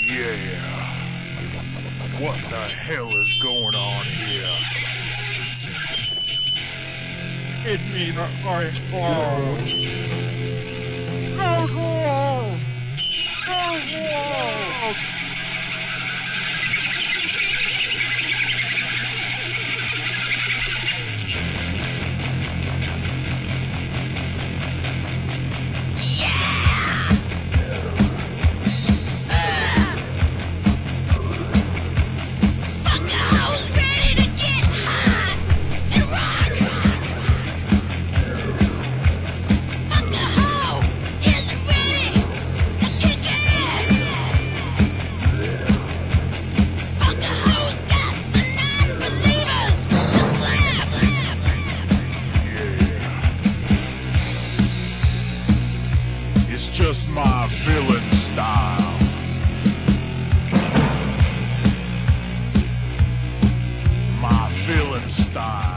Yeah. What the hell is going on here? Hit me the ice balls. Go! It's just my villain style. My villain style.